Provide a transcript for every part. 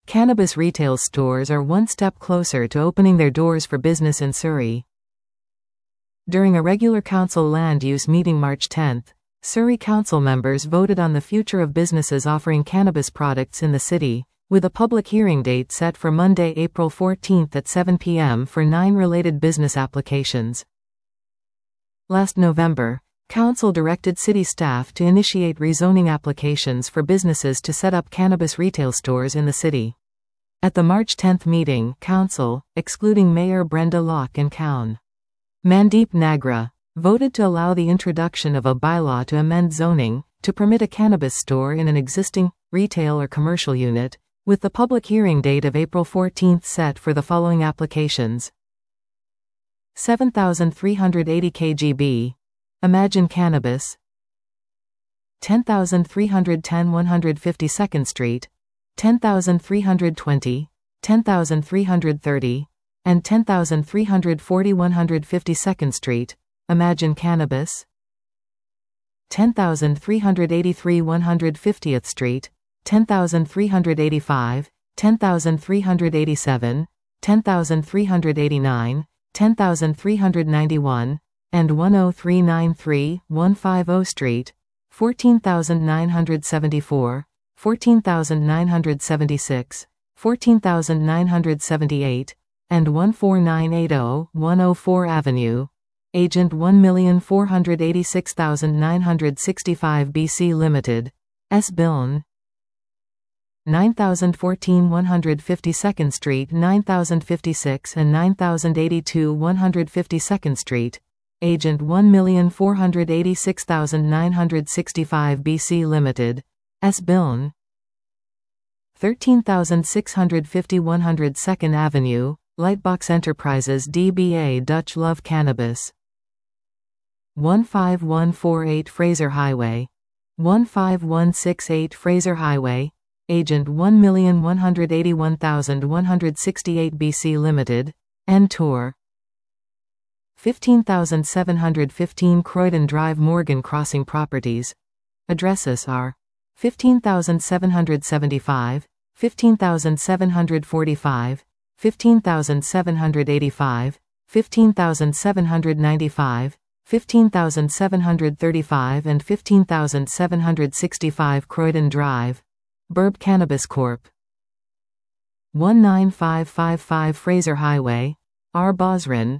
Cannabis retail stores are one step closer to opening their doors for business in Surrey. During a regular council land use meeting March 10, Surrey council members voted on the future of businesses offering cannabis products in the city, with a public hearing date set for Monday, April 14 at 7 p.m. for 9 related business applications. Last November, Council directed city staff to initiate rezoning applications for businesses to set up cannabis retail stores in the city. At the March 10 meeting, Council, excluding Mayor Brenda Locke and Coun. Mandeep Nagra, voted to allow the introduction of a bylaw to amend zoning, to permit a cannabis store in an existing, retail or commercial unit, with the public hearing date of April 14 set for the following applications. 7,380 kgb. Imagine Cannabis. 10,310 152nd Street, 10,320, 10,330, and 10,340 152nd Street, Imagine Cannabis. 10,383 150th Street, 10,385, 10,387, 10,389, 10,391, and 10393 150 Street, 14,974, 14,976, 14,978, and 14980 104 Avenue. Agent 1,486,965 BC Limited, S. Biln. 9014 152nd Street, 9056 and 9082 152nd Street. Agent 1,486,965 BC Limited, S. Biln. 13,650 102nd Avenue, Lightbox Enterprises DBA Dutch Love Cannabis. 15148 Fraser Highway. 15168 Fraser Highway. Agent 1,181,168 BC Limited, N. Tour. 15,715 Croydon Drive Morgan Crossing Properties. Addresses are 15,775, 15,745, 15,785, 15,795, 15,735 and 15,765 Croydon Drive, Burb Cannabis Corp. 19555 Fraser Highway, R. Bosrin.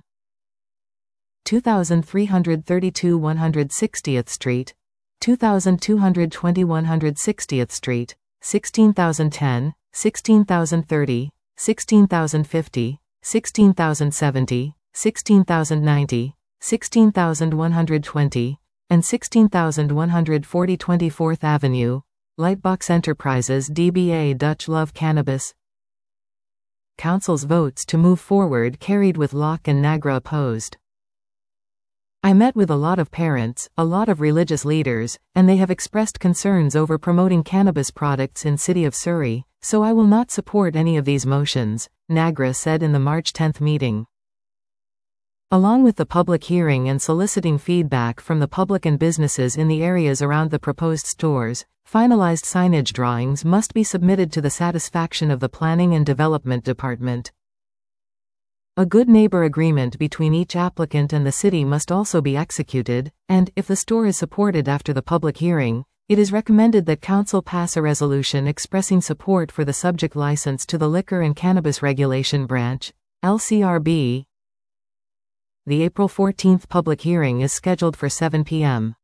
2332 160th Street, 2220 160th Street, 16,010, 16,030, 16,050, 16,070, 16,090, 16,120, and 16,140 24th Avenue, Lightbox Enterprises DBA Dutch Love Cannabis. Council's votes to move forward carried with Locke and Nagra opposed. I met with a lot of parents, a lot of religious leaders, and they have expressed concerns over promoting cannabis products in City of Surrey, so I will not support any of these motions, Nagra said in the March 10 meeting. Along with the public hearing and soliciting feedback from the public and businesses in the areas around the proposed stores, finalized signage drawings must be submitted to the satisfaction of the Planning and Development Department. A good neighbor agreement between each applicant and the city must also be executed, and, if the store is supported after the public hearing, it is recommended that Council pass a resolution expressing support for the subject license to the Liquor and Cannabis Regulation Branch, LCRB. The April 14 public hearing is scheduled for 7 p.m.